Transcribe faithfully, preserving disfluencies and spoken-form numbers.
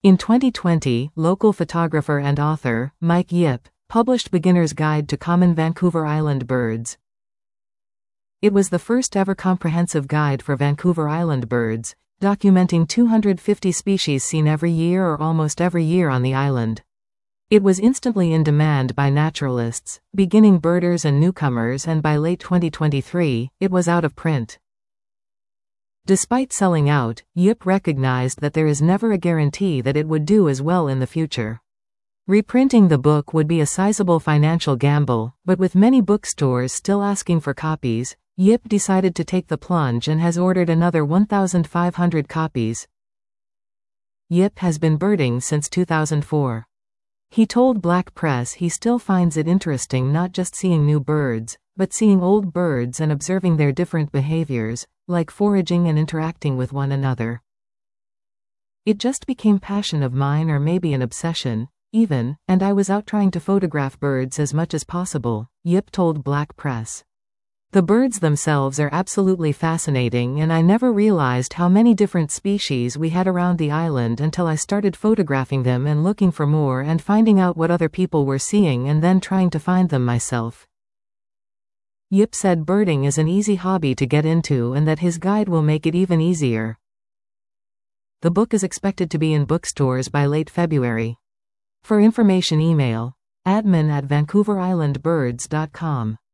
In twenty twenty, local photographer and author, Mike Yip, published Beginner's Guide to Common Vancouver Island Birds. It was the first ever comprehensive guide for Vancouver Island birds, documenting two hundred fifty species seen every year or almost every year on the island. It was instantly in demand by naturalists, beginning birders and newcomers, and by late twenty twenty-three, it was out of print. Despite selling out, Yip recognized that there is never a guarantee that it would do as well in the future. Reprinting the book would be a sizable financial gamble, but with many bookstores still asking for copies, Yip decided to take the plunge and has ordered another one thousand five hundred copies. Yip has been birding since two thousand four. He told Black Press he still finds it interesting not just seeing new birds, but seeing old birds and observing their different behaviors, like foraging and interacting with one another. It just became passion of mine, or maybe an obsession, even, and I was out trying to photograph birds as much as possible, Yip told Black Press. The birds themselves are absolutely fascinating, and I never realized how many different species we had around the island until I started photographing them and looking for more and finding out what other people were seeing and then trying to find them myself. Yip said birding is an easy hobby to get into and that his guide will make it even easier. The book is expected to be in bookstores by late February. For information, email admin at vancouver island birds dot com.